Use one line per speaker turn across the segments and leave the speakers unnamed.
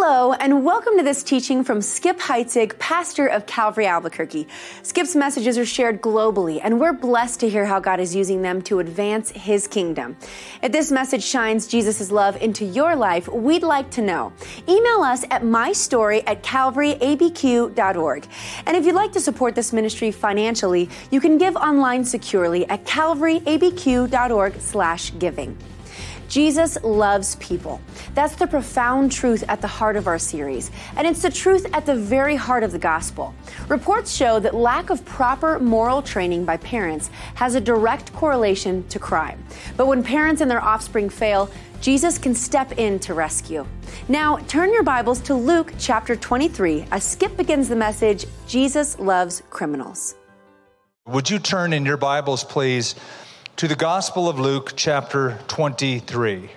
Hello, and welcome to this teaching from Skip Heitzig, pastor of Calvary Albuquerque. Skip's messages are shared globally, and we're blessed to hear how God is using them to advance His kingdom. If this message shines Jesus' love into your life, we'd like to know. Email us at mystory@calvaryabq.org. And if you'd like to support this ministry financially, you can give online securely at calvaryabq.org/giving. Jesus loves people. That's the profound truth at the heart of our series, and it's the truth at the very heart of the gospel. Reports show that lack of proper moral training by parents has a direct correlation to crime. But when parents and their offspring fail, Jesus can step in to rescue. Now, turn your Bibles to Luke chapter 23 as Skip begins the message, Jesus Loves Criminals.
Would you turn in your Bibles, please, to the Gospel of Luke, chapter 23.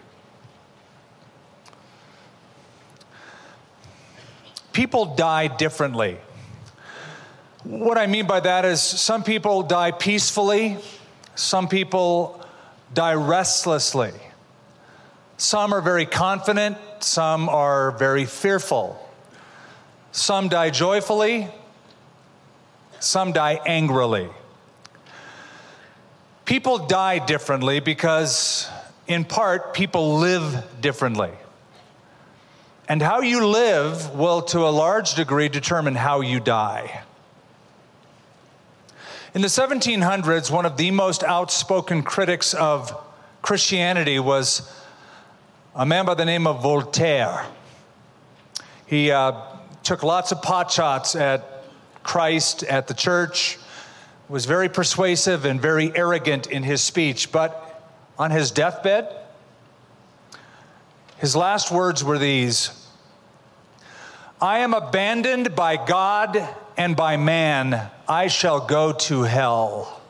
People die differently. What I mean by that is some people die peacefully, some people die restlessly. Some are very confident, some are very fearful. Some die joyfully, some die angrily. People die differently because, in part, people live differently. And how you live will, to a large degree, determine how you die. In the 1700s, one of the most outspoken critics of Christianity was a man by the name of Voltaire. He took lots of potshots at Christ, at the church, was very persuasive and very arrogant in his speech, but on his deathbed, his last words were these: "I am abandoned by God and by man. I shall go to hell.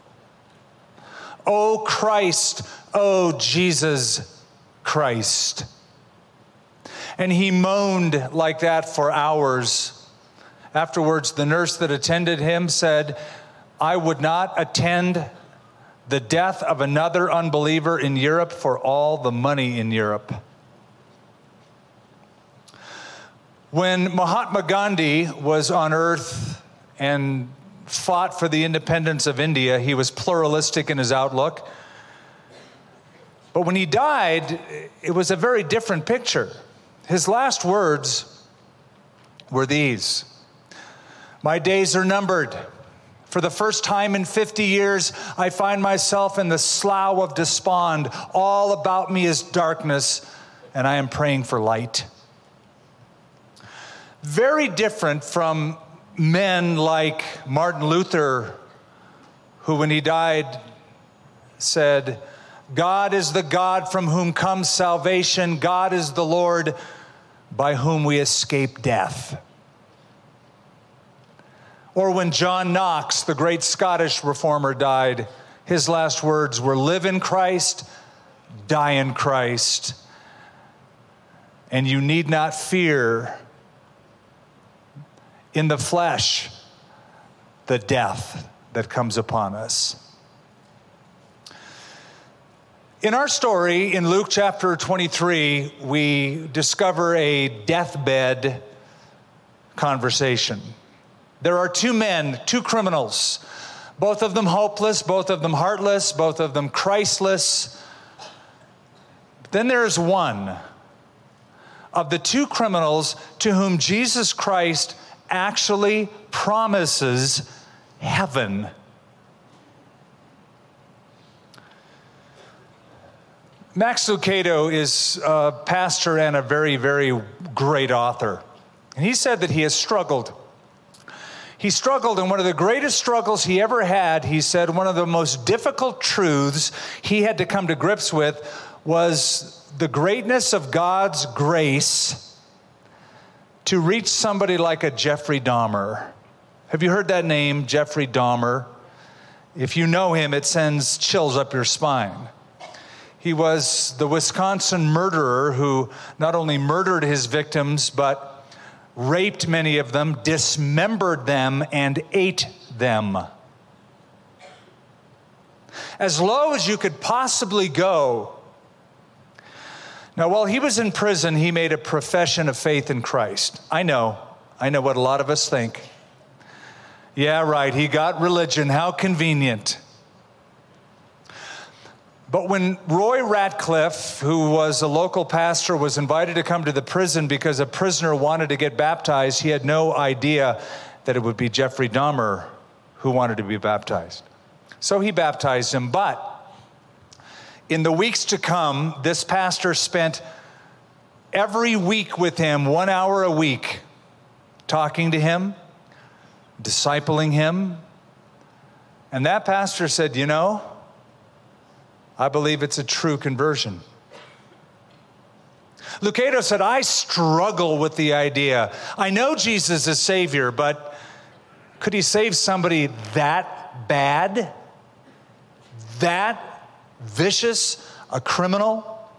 O Christ, O Jesus Christ." And he moaned like that for hours. Afterwards, the nurse that attended him said, "I would not attend the death of another unbeliever in Europe for all the money in Europe." When Mahatma Gandhi was on earth and fought for the independence of India, he was pluralistic in his outlook. But when he died, it was a very different picture. His last words were these: "My days are numbered. For the first time in 50 years, I find myself in the slough of despond. All about me is darkness, and I am praying for light." Very different from men like Martin Luther, who, when he died, said, "God is the God from whom comes salvation. God is the Lord by whom we escape death." Or when John Knox, the great Scottish reformer, died, his last words were, "Live in Christ, die in Christ, and you need not fear in the flesh the death that comes upon us." In our story, in Luke chapter 23, we discover a deathbed conversation. There are two men, two criminals, both of them hopeless, both of them heartless, both of them Christless. Then there is one of the two criminals to whom Jesus Christ actually promises heaven. Max Lucado is a pastor and a very, very great author. And he said that he has struggled. He struggled, and one of the greatest struggles he ever had, he said, one of the most difficult truths he had to come to grips with was the greatness of God's grace to reach somebody like a Jeffrey Dahmer. Have you heard that name, Jeffrey Dahmer? If you know him, it sends chills up your spine. He was the Wisconsin murderer who not only murdered his victims, but raped many of them, dismembered them, and ate them. As low as you could possibly go. Now, while he was in prison, he made a profession of faith in Christ. I know what a lot of us think. Yeah, right, he got religion, how convenient. But when Roy Ratcliffe, who was a local pastor, was invited to come to the prison because a prisoner wanted to get baptized, he had no idea that it would be Jeffrey Dahmer who wanted to be baptized. So he baptized him, but in the weeks to come, this pastor spent every week with him, 1 hour a week, talking to him, discipling him. And that pastor said, you know, I believe it's a true conversion. Lucado said, I struggle with the idea. I know Jesus is Savior, but could he save somebody that bad? That vicious, a criminal?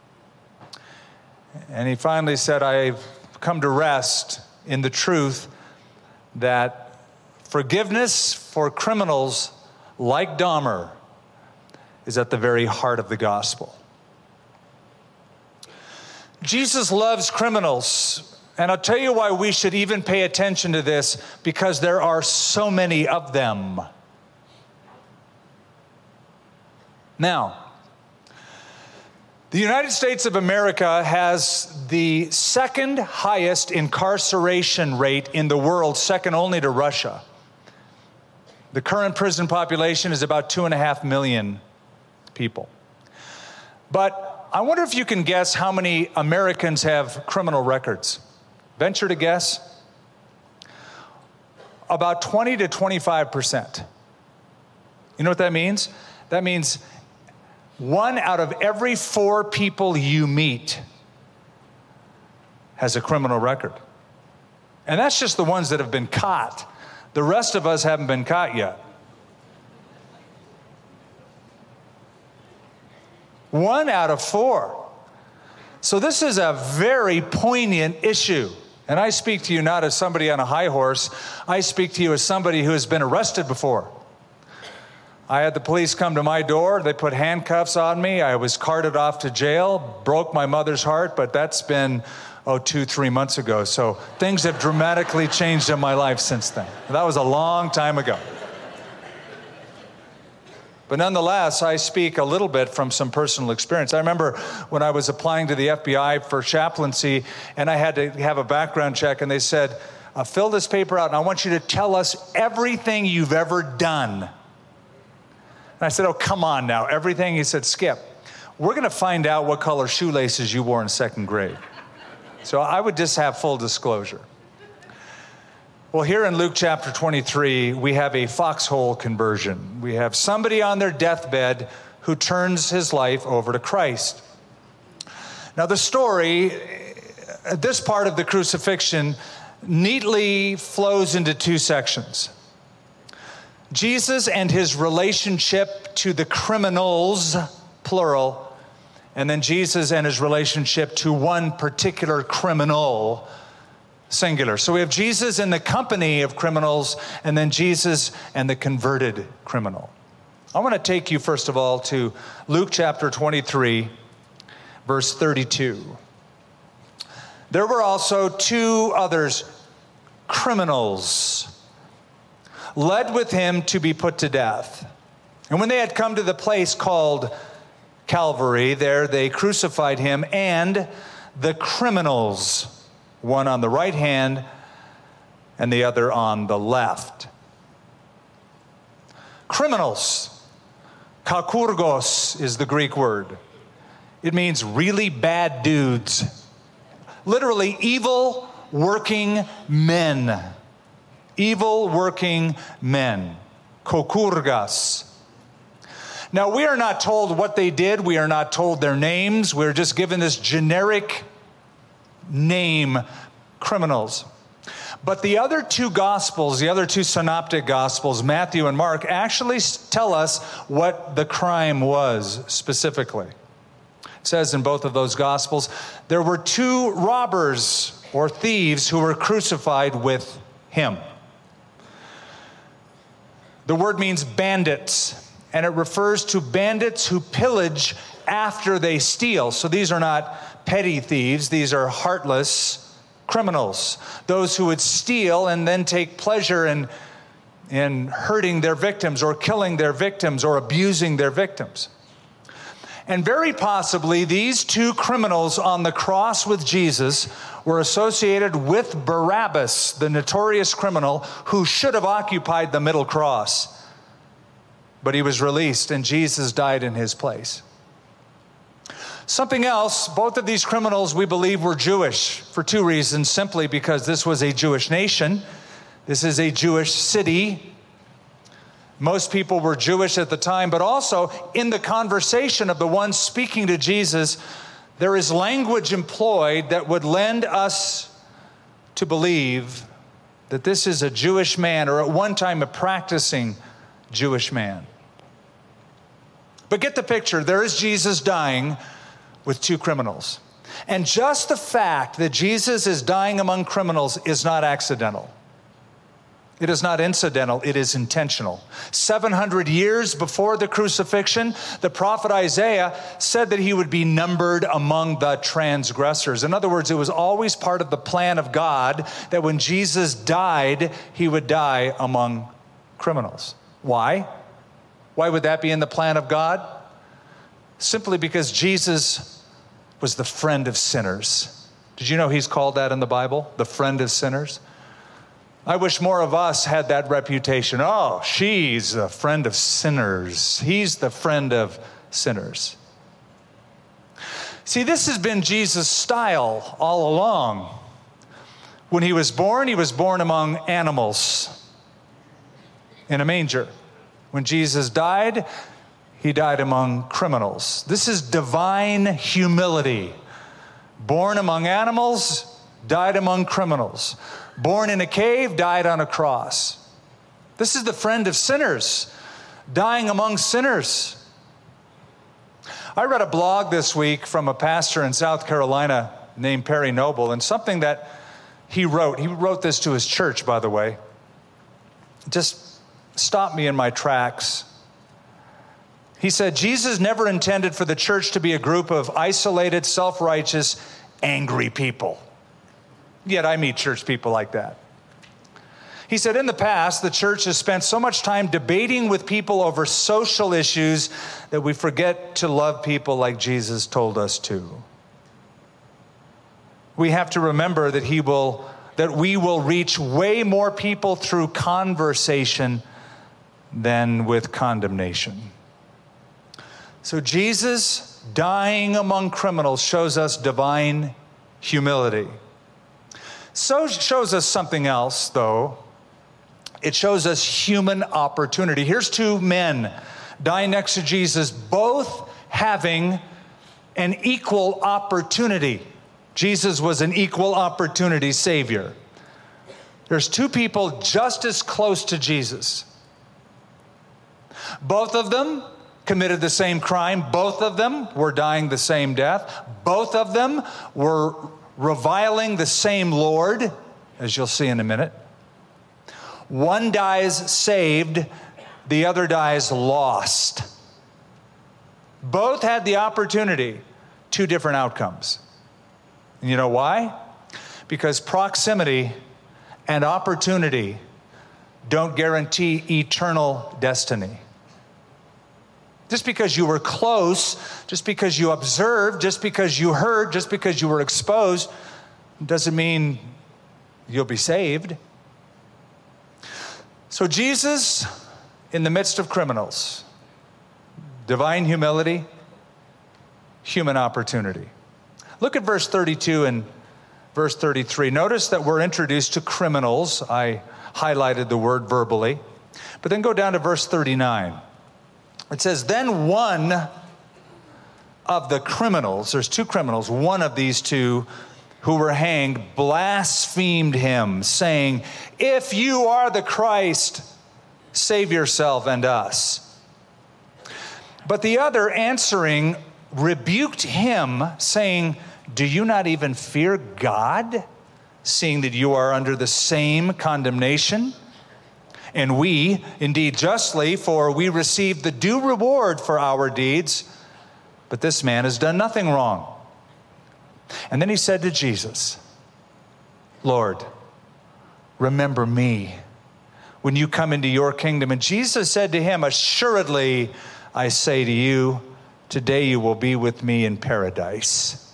And he finally said, I've come to rest in the truth that forgiveness for criminals like Dahmer is at the very heart of the gospel. Jesus loves criminals, and I'll tell you why we should even pay attention to this, because there are so many of them. Now, the United States of America has the second highest incarceration rate in the world, second only to Russia. The current prison population is about 2.5 million people. But I wonder if you can guess how many Americans have criminal records. Venture to guess? About 20 to 25%. You know what that means? That means 1 out of every 4 people you meet has a criminal record. And that's just the ones that have been caught. The rest of us haven't been caught yet. 1 out of 4. So this is a very poignant issue. And I speak to you not as somebody on a high horse. I speak to you as somebody who has been arrested before. I had the police come to my door. They put handcuffs on me. I was carted off to jail, broke my mother's heart, but that's been, 2-3 months ago. So things have dramatically changed in my life since then. That was a long time ago. But nonetheless, I speak a little bit from some personal experience. I remember when I was applying to the FBI for chaplaincy, and I had to have a background check, and they said, fill this paper out, and I want you to tell us everything you've ever done. And I said, oh, come on now, everything? He said, Skip, we're going to find out what color shoelaces you wore in 2nd grade. So I would just have full disclosure. Well, here in Luke chapter 23, we have a foxhole conversion. We have somebody on their deathbed who turns his life over to Christ. Now, the story, this part of the crucifixion, neatly flows into 2 sections. Jesus and his relationship to the criminals, plural, and then Jesus and his relationship to one particular criminal, singular. So we have Jesus in the company of criminals, and then Jesus and the converted criminal. I want to take you, first of all, to Luke chapter 23, verse 32. There were also 2 others, criminals, led with him to be put to death. And when they had come to the place called Calvary, there they crucified him and the criminals, one on the right hand and the other on the left. Criminals, kakurgos is the Greek word. It means really bad dudes. Literally evil working men. Evil working men. Kokurgas. Now, we are not told what they did. We are not told their names. We're just given this generic name, criminals. But the other 2 gospels, the other 2 synoptic gospels, Matthew and Mark, actually tell us what the crime was specifically. It says in both of those gospels, there were 2 robbers or thieves who were crucified with him. The word means bandits, and it refers to bandits who pillage after they steal. So these are not petty thieves. These are heartless criminals, those who would steal and then take pleasure in hurting their victims or killing their victims or abusing their victims. And very possibly these two criminals on the cross with Jesus were associated with Barabbas, the notorious criminal who should have occupied the middle cross. But he was released and Jesus died in his place. Something else, both of these criminals we believe were Jewish for two reasons. Simply because this was a Jewish nation. This is a Jewish city. Most people were Jewish at the time, but also in the conversation of the ones speaking to Jesus, there is language employed that would lend us to believe that this is a Jewish man, or at one time a practicing Jewish man. But get the picture. There is Jesus dying with two criminals. And just the fact that Jesus is dying among criminals is not accidental. It is not incidental, it is intentional. 700 years before the crucifixion, the prophet Isaiah said that he would be numbered among the transgressors. In other words, it was always part of the plan of God that when Jesus died, he would die among criminals. Why? Why would that be in the plan of God? Simply because Jesus was the friend of sinners. Did you know he's called that in the Bible? The friend of sinners? I wish more of us had that reputation. Oh, she's a friend of sinners. He's the friend of sinners. See, this has been Jesus' style all along. When he was born among animals in a manger. When Jesus died, he died among criminals. This is divine humility. Born among animals, died among criminals. Born in a cave, died on a cross. This is the friend of sinners, dying among sinners. I read a blog this week from a pastor in South Carolina named Perry Noble, and something that he wrote this to his church, by the way, just stopped me in my tracks. He said, Jesus never intended for the church to be a group of isolated, self-righteous, angry people. Yet I meet church people like that. He said, in the past, the church has spent so much time debating with people over social issues that we forget to love people like Jesus told us to. We have to remember that we will reach way more people through conversation than with condemnation. So Jesus dying among criminals shows us divine humility. So it shows us something else, though. It shows us human opportunity. Here's two men dying next to Jesus, both having an equal opportunity. Jesus was an equal opportunity Savior. There's two people just as close to Jesus. Both of them committed the same crime. Both of them were dying the same death. Both of them were reviling the same Lord, as you'll see in a minute. One dies saved, the other dies lost. Both had the opportunity, two different outcomes. And you know why? Because proximity and opportunity don't guarantee eternal destiny. Just because you were close, just because you observed, just because you heard, just because you were exposed, doesn't mean you'll be saved. So Jesus, in the midst of criminals, divine humility, human opportunity. Look at verse 32 and verse 33. Notice that we're introduced to criminals. I highlighted the word verbally. But then go down to verse 39. It says, then one of the criminals, there's two criminals, one of these two who were hanged blasphemed him, saying, if you are the Christ, save yourself and us. But the other answering rebuked him, saying, do you not even fear God, seeing that you are under the same condemnation? And we, indeed justly, for we receive the due reward for our deeds, but this man has done nothing wrong. And then he said to Jesus, Lord, remember me when you come into your kingdom. And Jesus said to him, assuredly, I say to you, today you will be with me in paradise.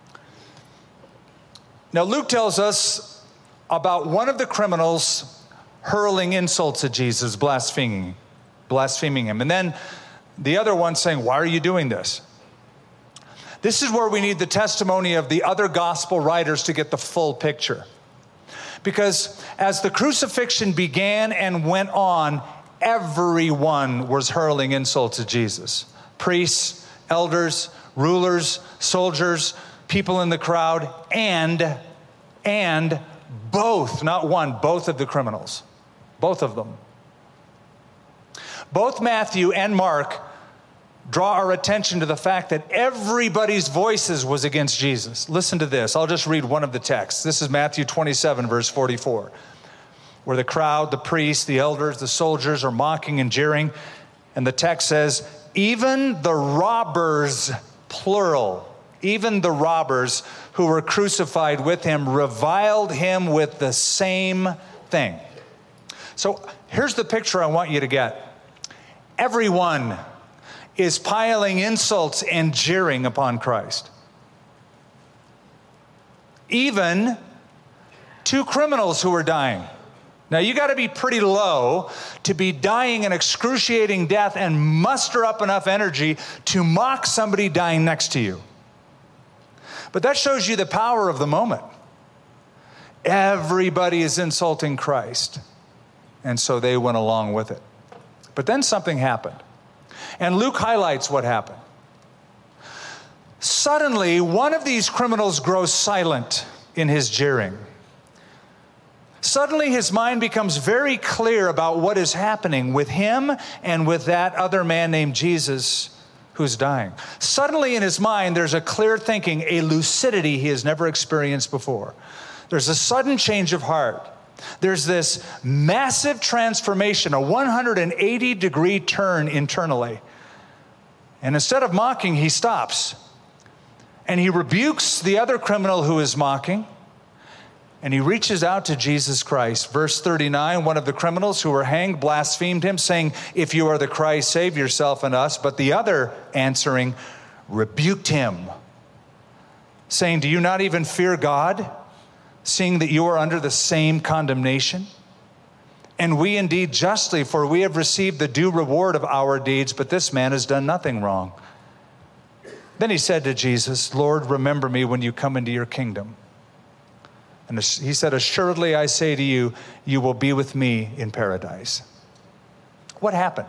Now, Luke tells us about one of the criminals hurling insults at Jesus, blaspheming him. And then the other one saying, why are you doing this? This is where we need the testimony of the other gospel writers to get the full picture. Because as the crucifixion began and went on, everyone was hurling insults at Jesus. Priests, elders, rulers, soldiers, people in the crowd, and both, not one, both of the criminals. Both of them. Both Matthew and Mark draw our attention to the fact that everybody's voices was against Jesus. Listen to this. I'll just read one of the texts. This is Matthew 27, verse 44, where the crowd, the priests, the elders, the soldiers are mocking and jeering. And the text says, even the robbers, plural, even the robbers who were crucified with him reviled him with the same thing. So here's the picture I want you to get. Everyone is piling insults and jeering upon Christ. Even two criminals who are dying. Now, you got to be pretty low to be dying an excruciating death and muster up enough energy to mock somebody dying next to you. But that shows you the power of the moment. Everybody is insulting Christ. And so they went along with it. But then something happened. And Luke highlights what happened. Suddenly, one of these criminals grows silent in his jeering. Suddenly, his mind becomes very clear about what is happening with him and with that other man named Jesus who's dying. Suddenly, in his mind, there's a clear thinking, a lucidity he has never experienced before. There's a sudden change of heart. There's this massive transformation, a 180-degree turn internally. And instead of mocking, he stops. And he rebukes the other criminal who is mocking. And he reaches out to Jesus Christ. Verse 39, one of the criminals who were hanged blasphemed him, saying, if you are the Christ, save yourself and us. But the other, answering, rebuked him, saying, do you not even fear God, seeing that you are under the same condemnation? And we indeed justly, for we have received the due reward of our deeds, but this man has done nothing wrong. Then he said to Jesus, Lord, remember me when you come into your kingdom. And he said, assuredly I say to you, you will be with me in paradise. What happened?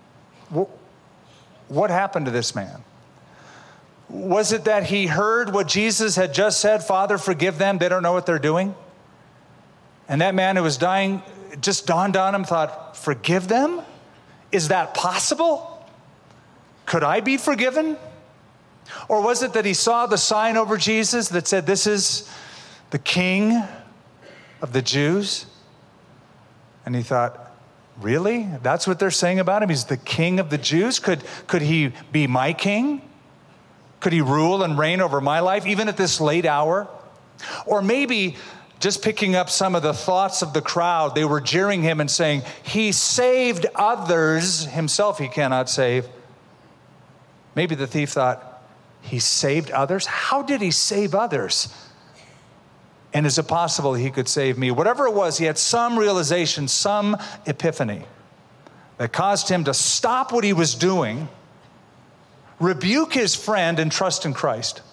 What happened to this man? Was it that he heard what Jesus had just said, Father, forgive them, they don't know what they're doing? And that man who was dying, it just dawned on him, thought, forgive them? Is that possible? Could I be forgiven? Or was it that he saw the sign over Jesus that said, this is the King of the Jews? And he thought, really? That's what they're saying about him? He's the King of the Jews? Could he be my king? Could he rule and reign over my life, even at this late hour? Or maybe, just picking up some of the thoughts of the crowd, they were jeering him and saying, he saved others, himself he cannot save. Maybe the thief thought, he saved others? How did he save others? And is it possible he could save me? Whatever it was, he had some realization, some epiphany that caused him to stop what he was doing, rebuke his friend, and trust in Christ.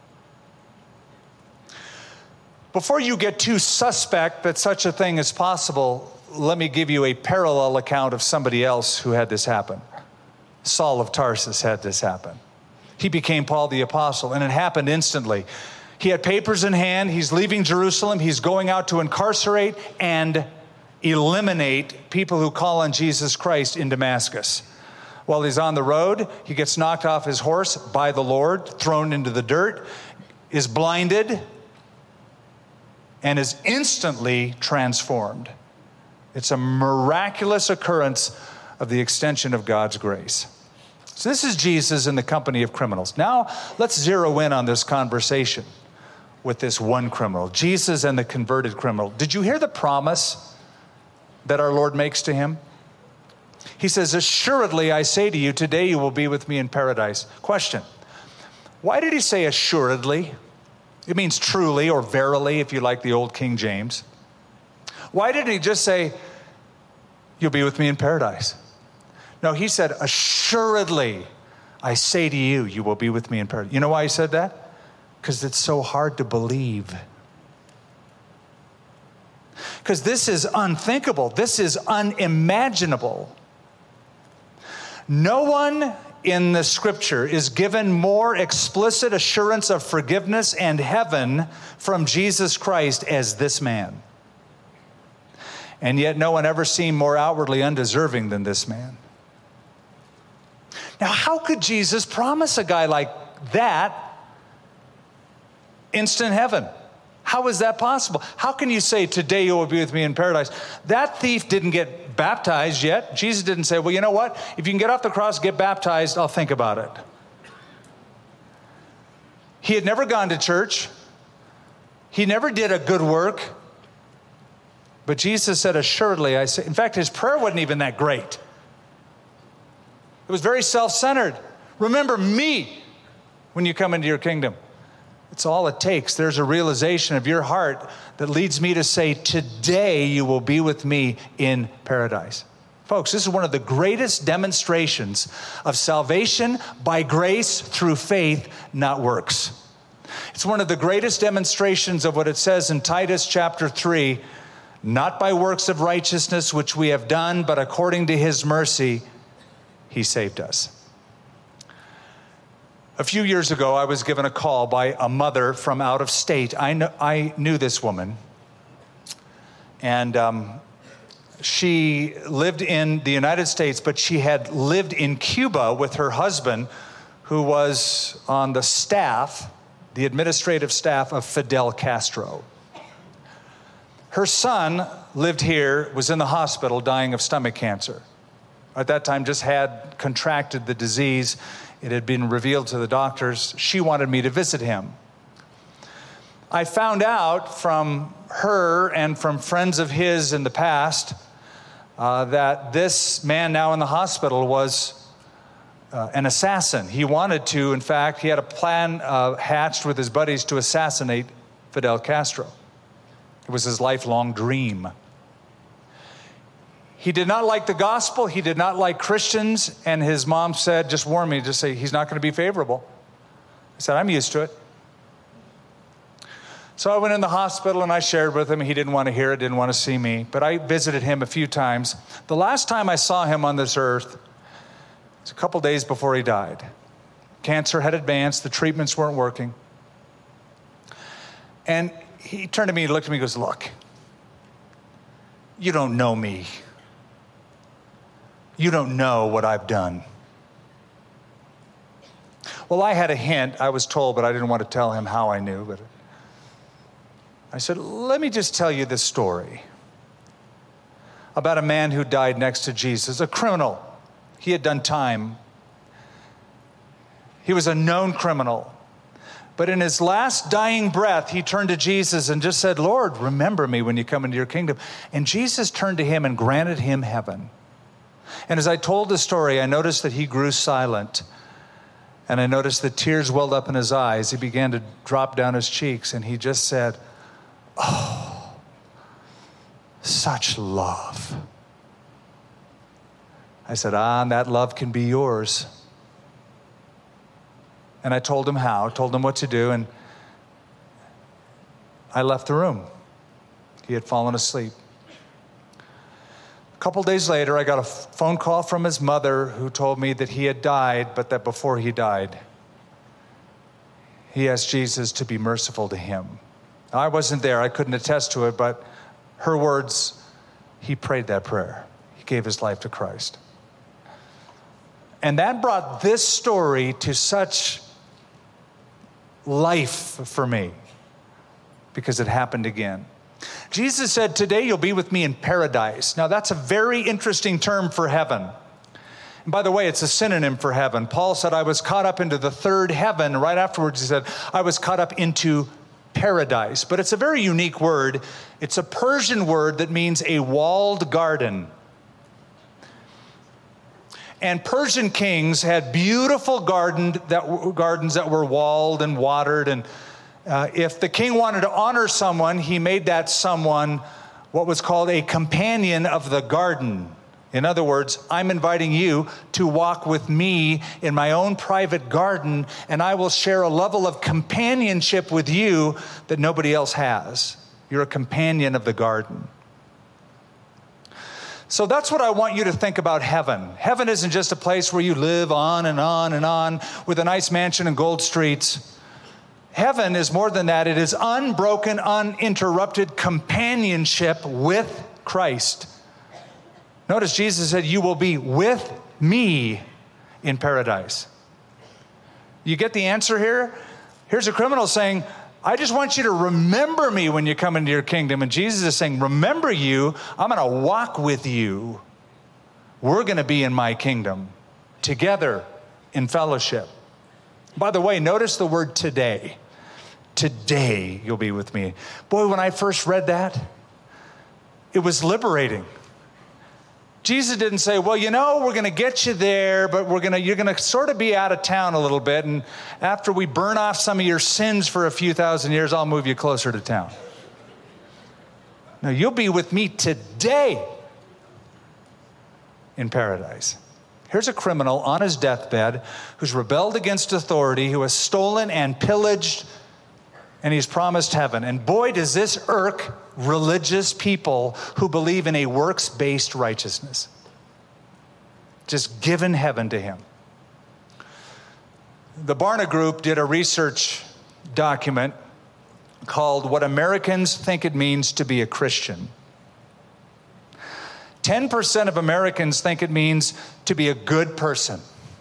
Before you get too suspect that such a thing is possible, let me give you a parallel account of somebody else who had this happen. Saul of Tarsus had this happen. He became Paul the Apostle, and it happened instantly. He had papers in hand. He's leaving Jerusalem. He's going out to incarcerate and eliminate people who call on Jesus Christ in Damascus. While he's on the road, he gets knocked off his horse by the Lord, thrown into the dirt, is blinded, and is instantly transformed. It's a miraculous occurrence of the extension of God's grace. So this is Jesus in the company of criminals. Now let's zero in on this conversation. with this one criminal, Jesus and the converted criminal. Did you hear the promise that our Lord makes to him? He says, assuredly, I say to you, today you will be with me in paradise. Question, why did he say assuredly? It means truly or verily, if you like the old King James. Why didn't he just say, you'll be with me in paradise? No, he said, assuredly, I say to you, you will be with me in paradise. You know why he said that? Because it's so hard to believe. Because this is unthinkable. This is unimaginable. No one in the scripture is given more explicit assurance of forgiveness and heaven from Jesus Christ as this man. And yet no one ever seemed more outwardly undeserving than this man. Now, how could Jesus promise a guy like that instant heaven? How is that possible? How can you say, today you will be with me in paradise? That thief didn't get baptized yet. Jesus didn't say, well, you know what? If you can get off the cross, get baptized, I'll think about it. He had never gone to church. He never did a good work. But Jesus said, assuredly, I say. In fact, his prayer wasn't even that great. It was very self-centered. Remember me when you come into your kingdom. It's all it takes. There's a realization of your heart that leads me to say, today you will be with me in paradise. Folks, this is one of the greatest demonstrations of salvation by grace through faith, not works. It's one of the greatest demonstrations of what it says in Titus chapter 3, not by works of righteousness which we have done, but according to his mercy, he saved us. A few years ago, I was given a call by a mother from out of state. I knew this woman, and she lived in the United States, but she had lived in Cuba with her husband, who was on the staff, the administrative staff of Fidel Castro. Her son lived here, was in the hospital dying of stomach cancer. At that time, just had contracted the disease. It had been revealed to the doctors. She wanted me to visit him. I found out from her and from friends of his in the past that this man now in the hospital was an assassin. He wanted to, in fact, he had a plan hatched with his buddies to assassinate Fidel Castro. It was his lifelong dream. He did not like the gospel. He did not like Christians. And his mom said, just warned me, just say, he's not going to be favorable. I said, I'm used to it. So I went in the hospital and I shared with him. He didn't want to hear it, didn't want to see me. But I visited him a few times. The last time I saw him on this earth was a couple days before he died. Cancer had advanced. The treatments weren't working. And he turned to me, looked at me, and goes, look, you don't know me. You don't know what I've done. Well, I had a hint, I was told, but I didn't want to tell him how I knew. But I said, let me just tell you this story about a man who died next to Jesus, a criminal. He had done time. He was a known criminal. But in his last dying breath, he turned to Jesus and just said, Lord, remember me when you come into your kingdom. And Jesus turned to him and granted him heaven. And as I told the story, I noticed that he grew silent. And I noticed that tears welled up in his eyes. He began to drop down his cheeks. And he just said, oh, such love. I said, and that love can be yours. And I told him how, told him what to do. And I left the room. He had fallen asleep. A couple days later, I got a phone call from his mother who told me that he had died, but that before he died, he asked Jesus to be merciful to him. Now, I wasn't there. I couldn't attest to it, but her words, he prayed that prayer. He gave his life to Christ. And that brought this story to such life for me because it happened again. Jesus said, today you'll be with me in paradise. Now that's a very interesting term for heaven. And by the way, it's a synonym for heaven. Paul said, I was caught up into the third heaven. Right afterwards, he said, I was caught up into paradise, but it's a very unique word. It's a Persian word that means a walled garden. And Persian kings had beautiful gardens that were walled and watered. And if the king wanted to honor someone, he made that someone what was called a companion of the garden. In other words, I'm inviting you to walk with me in my own private garden, and I will share a level of companionship with you that nobody else has. You're a companion of the garden. So that's what I want you to think about heaven. Heaven isn't just a place where you live on and on and on with a nice mansion and gold streets. Heaven is more than that. It is unbroken, uninterrupted companionship with Christ. Notice Jesus said, you will be with me in paradise. You get the answer here? Here's a criminal saying, I just want you to remember me when you come into your kingdom. And Jesus is saying, remember you, I'm going to walk with you. We're going to be in my kingdom together in fellowship. By the way, notice the word today. Today you'll be with me. Boy, when I first read that, it was liberating. Jesus didn't say, well, we're going to get you there, but you're going to sort of be out of town a little bit. And after we burn off some of your sins for a few thousand years, I'll move you closer to town. No, you'll be with me today in paradise. Here's a criminal on his deathbed who's rebelled against authority, who has stolen and pillaged, and he's promised heaven. And boy, does this irk religious people who believe in a works-based righteousness. Just given heaven to him. The Barna Group did a research document called What Americans Think It Means to Be a Christian. 10% of Americans think it means to be a good person.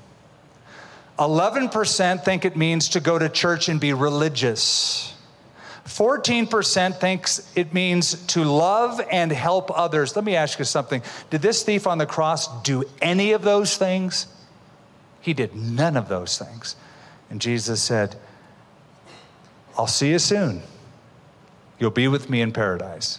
11% think it means to go to church and be religious. 14% thinks it means to love and help others. Let me ask you something. Did this thief on the cross do any of those things? He did none of those things. And Jesus said, I'll see you soon. You'll be with me in paradise.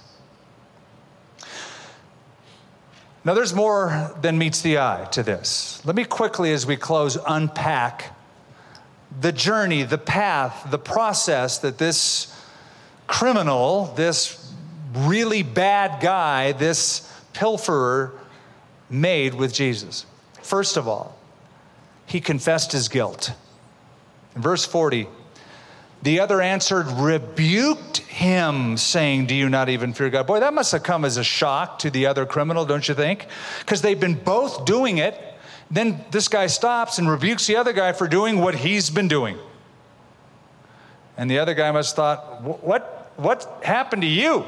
Now, there's more than meets the eye to this. Let me quickly, as we close, unpack the journey, the path, the process that this criminal, this really bad guy, this pilferer made with Jesus. First of all, he confessed his guilt. In verse 40, the other answered, rebuked him, saying, do you not even fear God? Boy, that must have come as a shock to the other criminal, don't you think? Because they've been both doing it. Then this guy stops and rebukes the other guy for doing what he's been doing. And the other guy must have thought, what happened to you?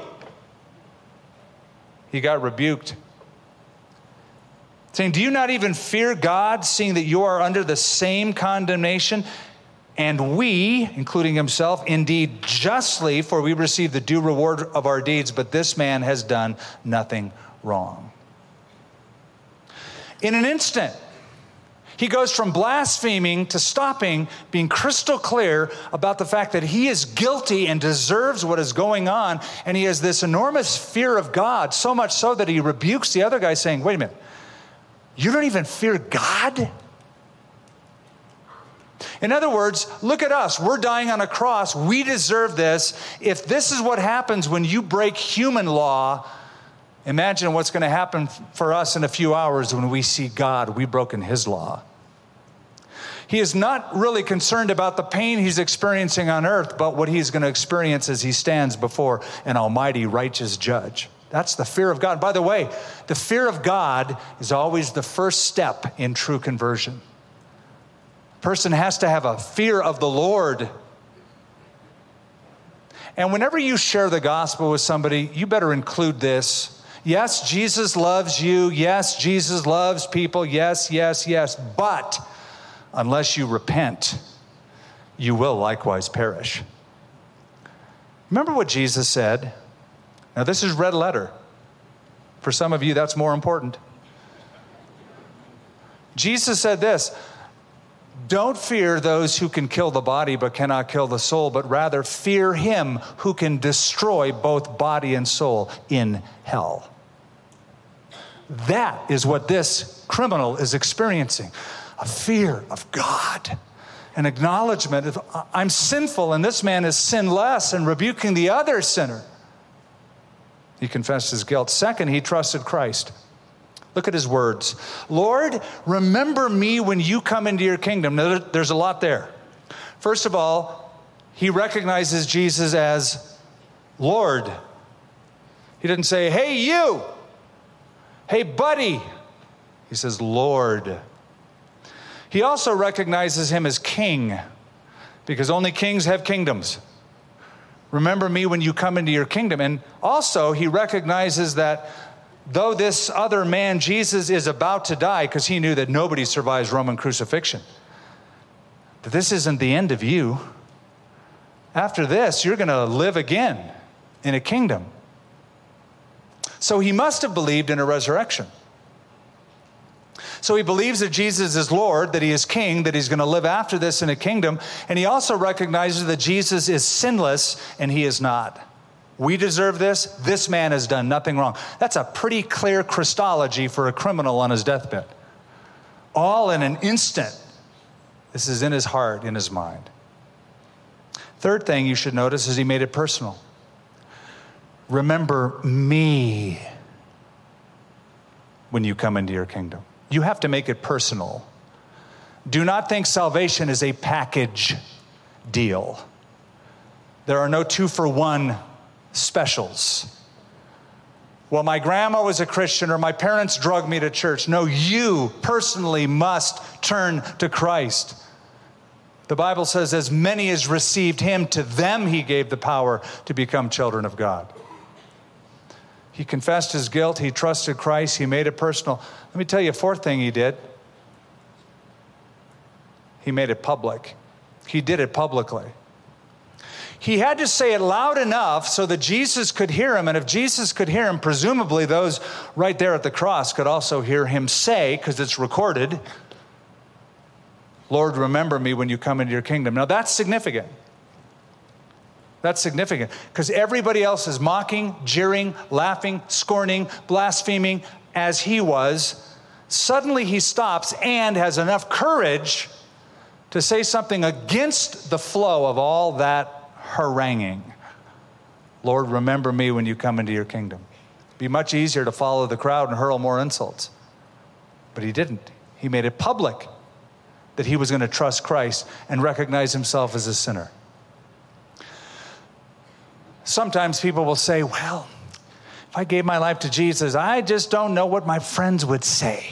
He got rebuked. Saying, do you not even fear God, seeing that you are under the same condemnation? And we, including himself, indeed justly, for we receive the due reward of our deeds, but this man has done nothing wrong. In an instant, he goes from blaspheming to stopping, being crystal clear about the fact that he is guilty and deserves what is going on. And he has this enormous fear of God, so much so that he rebukes the other guy saying, wait a minute, you don't even fear God? In other words, look at us. We're dying on a cross. We deserve this. If this is what happens when you break human law, imagine what's going to happen for us in a few hours when we see God. We've broken his law. He is not really concerned about the pain he's experiencing on earth, but what he's going to experience as he stands before an almighty righteous judge. That's the fear of God. By the way, the fear of God is always the first step in true conversion. A person has to have a fear of the Lord. And whenever you share the gospel with somebody, you better include this. Yes, Jesus loves you. Yes, Jesus loves people. Yes, yes, yes. But unless you repent, you will likewise perish. Remember what Jesus said? Now, this is red letter. For some of you, that's more important. Jesus said this, Don't fear those who can kill the body but cannot kill the soul, but rather fear him who can destroy both body and soul in hell. That is what this criminal is experiencing. A fear of God. An acknowledgement of, I'm sinful and this man is sinless, and rebuking the other sinner. He confessed his guilt. Second, he trusted Christ. Look at his words. Lord, remember me when you come into your kingdom. Now, there's a lot there. First of all, he recognizes Jesus as Lord. He didn't say, hey, you. Hey, buddy. He says, Lord. He also recognizes him as king, because only kings have kingdoms. Remember me when you come into your kingdom. And also, he recognizes that though this other man, Jesus, is about to die, because he knew that nobody survives Roman crucifixion, that this isn't the end of you. After this, you're going to live again in a kingdom. So he must have believed in a resurrection. So he believes that Jesus is Lord, that he is king, that he's going to live after this in a kingdom. And he also recognizes that Jesus is sinless and he is not. We deserve this. This man has done nothing wrong. That's a pretty clear Christology for a criminal on his deathbed. All in an instant. This is in his heart, in his mind. Third thing you should notice is he made it personal. Remember me when you come into your kingdom. You have to make it personal. Do not think salvation is a package deal. There are no 2-for-1 specials. Well, my grandma was a Christian, or my parents drugged me to church. No, you personally must turn to Christ. The Bible says, as many as received him, to them he gave the power to become children of God. He confessed his guilt. He trusted Christ. He made it personal. Let me tell you a fourth thing he did. He made it public. He did it publicly. He had to say it loud enough so that Jesus could hear him. And if Jesus could hear him, presumably those right there at the cross could also hear him say, because it's recorded, Lord, remember me when you come into your kingdom. Now that's significant. That's significant, because everybody else is mocking, jeering, laughing, scorning, blaspheming as he was. Suddenly he stops and has enough courage to say something against the flow of all that haranguing. Lord, remember me when you come into your kingdom. It'd be much easier to follow the crowd and hurl more insults. But he didn't. He made it public that he was going to trust Christ and recognize himself as a sinner. Sometimes people will say, well, if I gave my life to Jesus, I just don't know what my friends would say.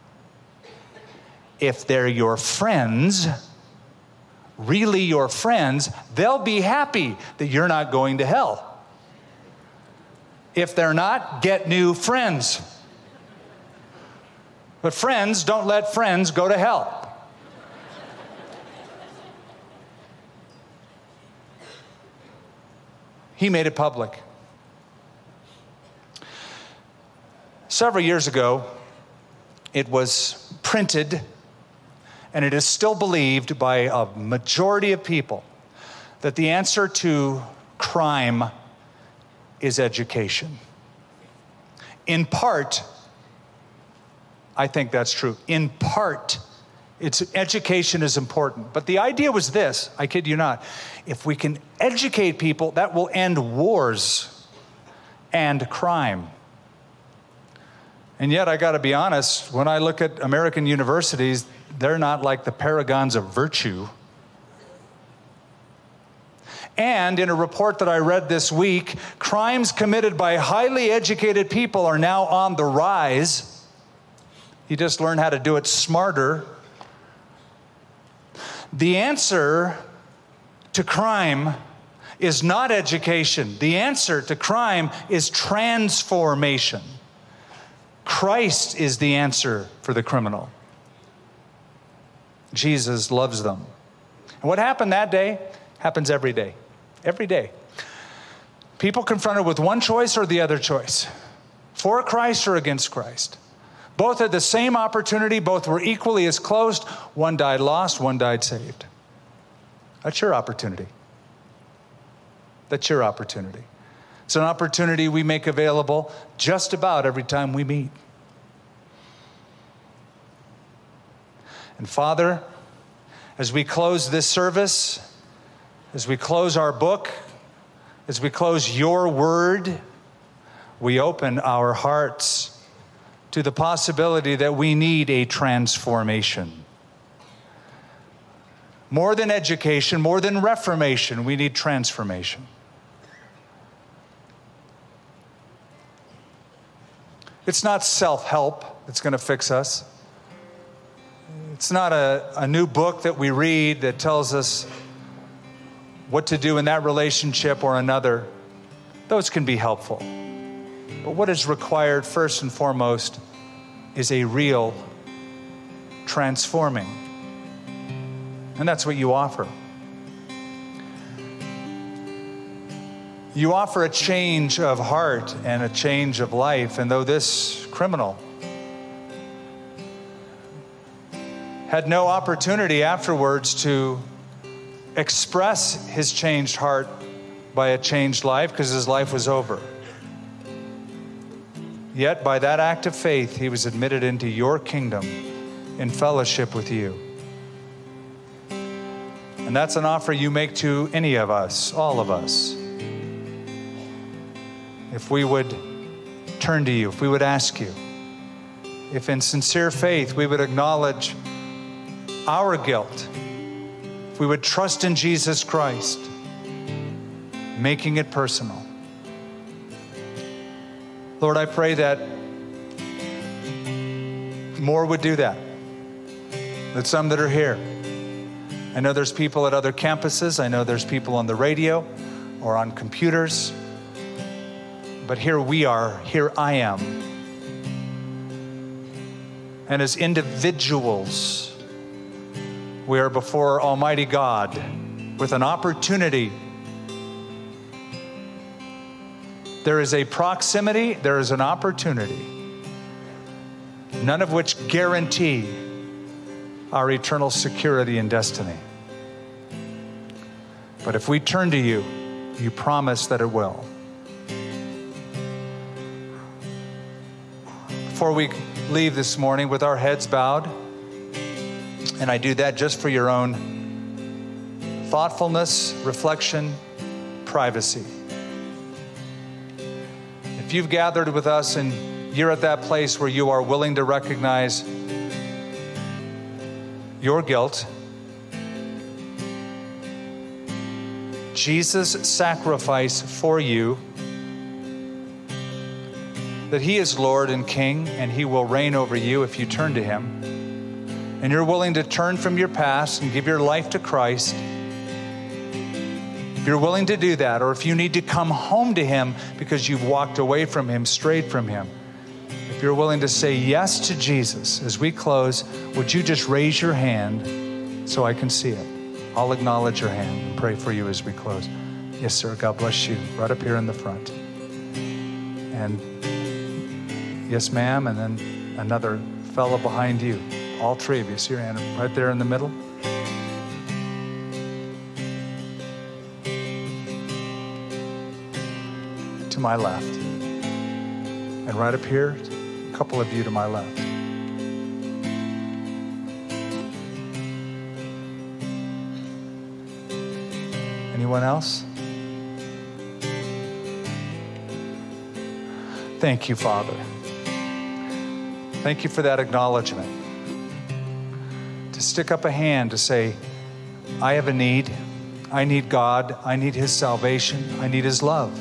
If they're your friends, really your friends, they'll be happy that you're not going to hell. If they're not, get new friends. But friends don't let friends go to hell. He made it public. Several years ago, it was printed, and it is still believed by a majority of people, that the answer to crime is education. In part, I think that's true. In part, education is important. But the idea was this, I kid you not, if we can educate people, that will end wars and crime. And yet, I got to be honest, when I look at American universities, they're not like the paragons of virtue. And in a report that I read this week, crimes committed by highly educated people are now on the rise. You just learn how to do it smarter. The answer to crime is not education. The answer to crime is transformation. Christ is the answer for the criminal. Jesus loves them. And what happened that day happens every day. Every day. People confronted with one choice or the other choice. For Christ or against Christ. Both had the same opportunity. Both were equally as close. One died lost, one died saved. That's your opportunity. That's your opportunity. It's an opportunity we make available just about every time we meet. And Father, as we close this service, as we close our book, as we close your word, we open our hearts to the possibility that we need a transformation. More than education, more than reformation, we need transformation. It's not self-help that's going to fix us. It's not a new book that we read that tells us what to do in that relationship or another. Those can be helpful. But what is required first and foremost is a real transforming. And that's what you offer. You offer a change of heart and a change of life. And though this criminal had no opportunity afterwards to express his changed heart by a changed life because his life was over, yet by that act of faith, he was admitted into your kingdom in fellowship with you. And that's an offer you make to any of us, all of us. If we would turn to you, if we would ask you, if in sincere faith we would acknowledge our guilt, if we would trust in Jesus Christ, making it personal. Lord, I pray that more would do that. That some that are here. I know there's people at other campuses. I know there's people on the radio or on computers. But here we are. Here I am. And as individuals, we are before Almighty God with an opportunity. There is a proximity, there is an opportunity, none of which guarantee our eternal security and destiny. But if we turn to you, you promise that it will. Before we leave this morning with our heads bowed, and I do that just for your own thoughtfulness, reflection, privacy. If you've gathered with us and you're at that place where you are willing to recognize your guilt, Jesus' sacrifice for you, that he is Lord and King and he will reign over you if you turn to him, and you're willing to turn from your past and give your life to Christ, if you're willing to do that, or if you need to come home to him because you've walked away from him, strayed from him, if you're willing to say yes to Jesus, as we close, would you just raise your hand so I can see it? I'll acknowledge your hand and pray for you as we close. Yes, sir. God bless you. Right up here in the front. And yes, ma'am. And then another fellow behind you. All three of you. See your hand right there in the middle? To my left. And right up here, a couple of you to my left. Anyone else? Thank you, Father. Thank you for that acknowledgement. To stick up a hand to say, I have a need. I need God. I need his salvation. I need his love.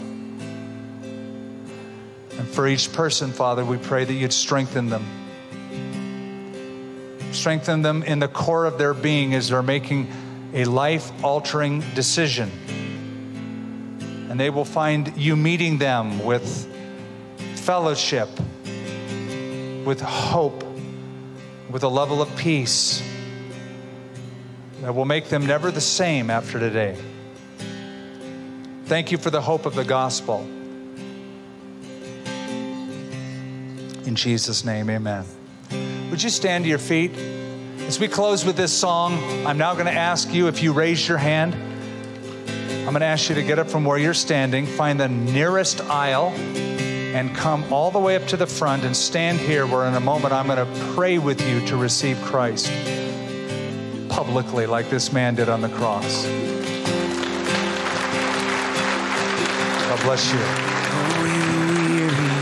And for each person, Father, we pray that you'd strengthen them. Strengthen them in the core of their being as they're making a life-altering decision. And they will find you meeting them with fellowship, with hope, with a level of peace that will make them never the same after today. Thank you for the hope of the gospel. In Jesus' name, amen. Would you stand to your feet? As we close with this song, I'm now going to ask you, if you raise your hand, I'm going to ask you to get up from where you're standing, find the nearest aisle, and come all the way up to the front and stand here where in a moment I'm going to pray with you to receive Christ publicly like this man did on the cross. God bless you.
Oh, you weary,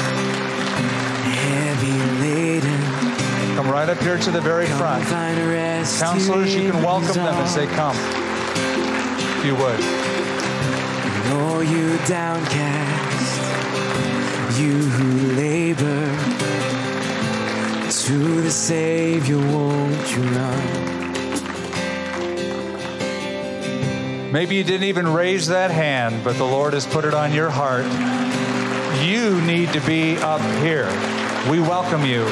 heavy laden.
Come right up here to the very front. Counselors, you can welcome them as they come, if you would.
Oh, you downcast, you who labor, to the Savior won't you run?
Maybe you didn't even raise that hand, but the Lord has put it on your heart. You need to be up here. We welcome you.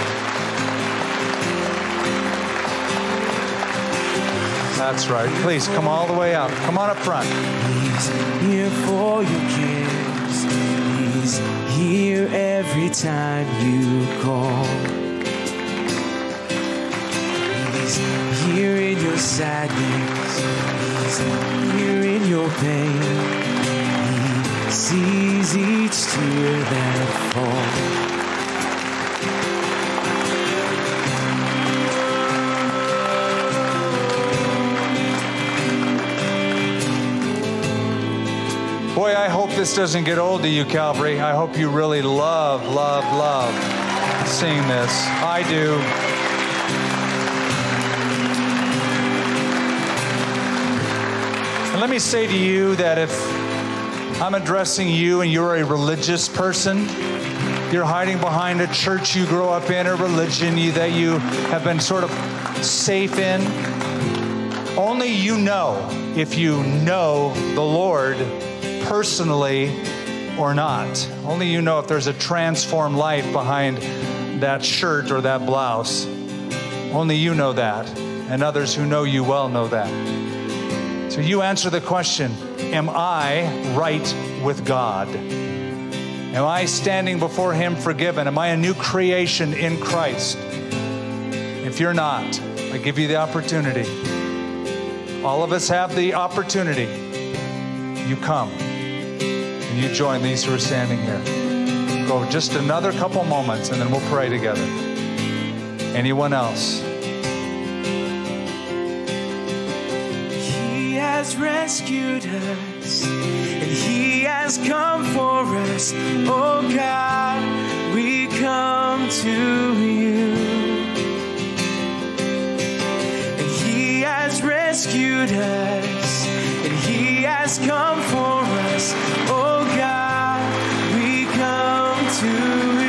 That's right. Please come all the way up. Come on up front.
He's here for your cares. He's here every time you call. He's here in your sadness. He's here in your pain. He sees each tear that falls.
Boy, I hope this doesn't get old to you, Calvary. I hope you really love seeing this. I do. And let me say to you that if I'm addressing you and you're a religious person, you're hiding behind a church you grew up in, a religion that you have been sort of safe in, only you know if you know the Lord personally or not. Only you know if there's a transformed life behind that shirt or that blouse. Only you know that, and others who know you well know that. So you answer the question, am I right with God? Am I standing before Him forgiven? Am I a new creation in Christ? If you're not, I give you the opportunity. All of us have the opportunity. You come and you join these who are standing here. Go just another couple moments and then we'll pray together. Anyone else?
He has rescued us and He has come for us. Oh God, we come to you. And He has rescued us and He has come for us. Oh God, we come to you.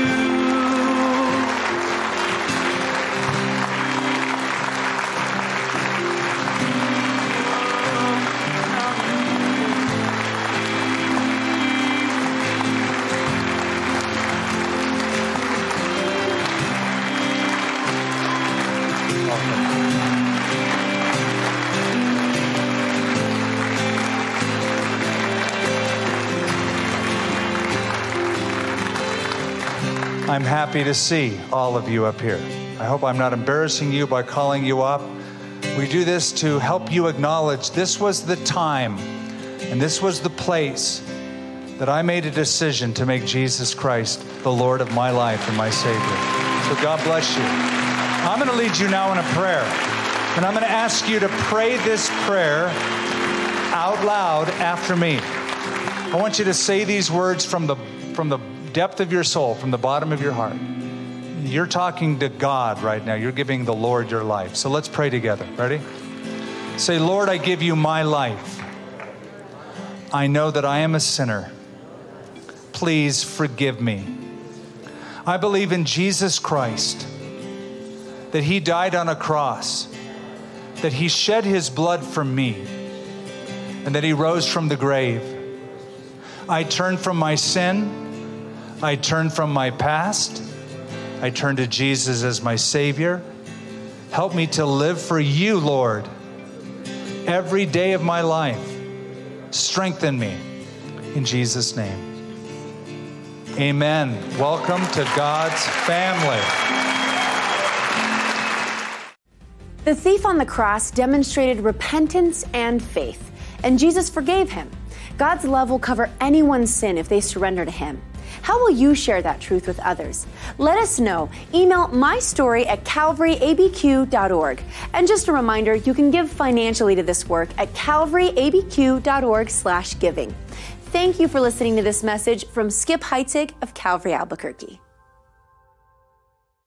I'm happy to see all of you up here. I hope I'm not embarrassing you by calling you up. We do this to help you acknowledge this was the time and this was the place that I made a decision to make Jesus Christ the Lord of my life and my Savior. So God bless you. I'm going to lead you now in a prayer, and I'm going to ask you to pray this prayer out loud after me. I want you to say these words from the depth of your soul, from the bottom of your heart. You're talking to God right now. You're giving the Lord your life. So let's pray together. Ready? Say, Lord, I give you my life. I know that I am a sinner. Please forgive me. I believe in Jesus Christ, that He died on a cross, that He shed His blood for me, and that He rose from the grave. I turn from my sin. I turn from my past. I turn to Jesus as my Savior. Help me to live for you, Lord, every day of my life. Strengthen me in Jesus' name. Amen. Welcome to God's family.
The thief on the cross demonstrated repentance and faith, and Jesus forgave him. God's love will cover anyone's sin if they surrender to him. How will you share that truth with others? Let us know. Email mystory@calvaryabq.org. And just a reminder, you can give financially to this work at calvaryabq.org/giving. Thank you for listening to this message from Skip Heitzig of Calvary Albuquerque.